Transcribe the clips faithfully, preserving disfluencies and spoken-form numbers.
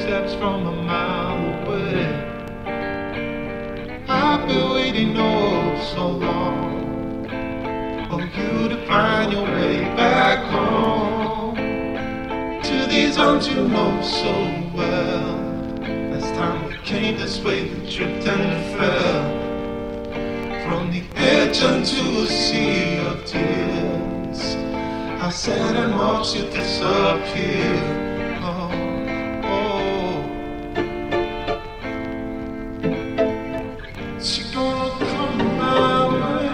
footsteps from a mile away. I've been waiting oh so long for you to find your way back home to these arms you know so well. Last time we came this way, we tripped and fell from the edge unto a sea of tears. I said and watched you disappear. Oh, oh. She gonna come my way.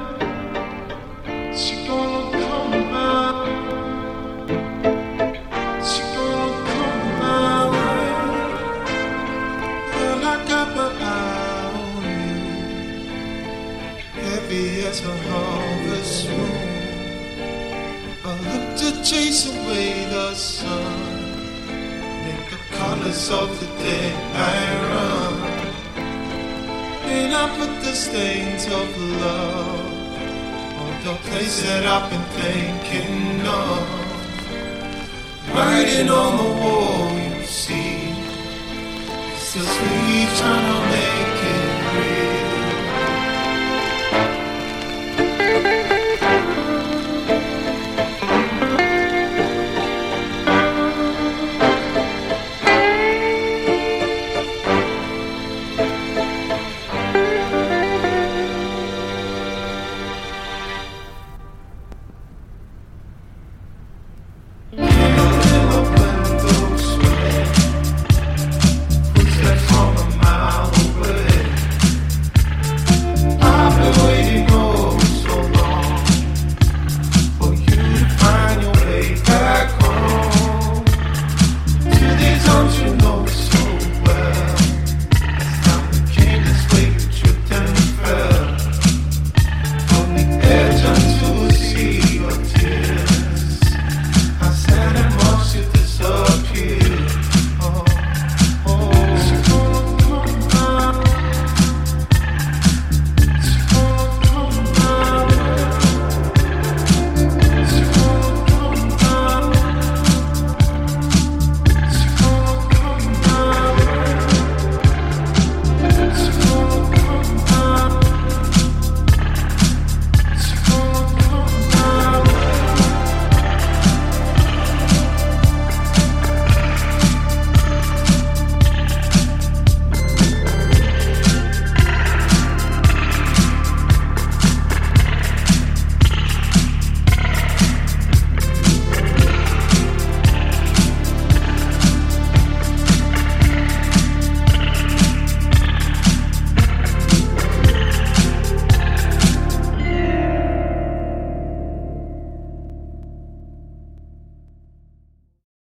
She gonna come my way. She gonna come my way. Girl, I got my eye on you, heavy as a harvest moon. I look to chase away the sun, make the colors of the day I run, and I put the stains of love on the place that I've been thinking of, writing on the wall.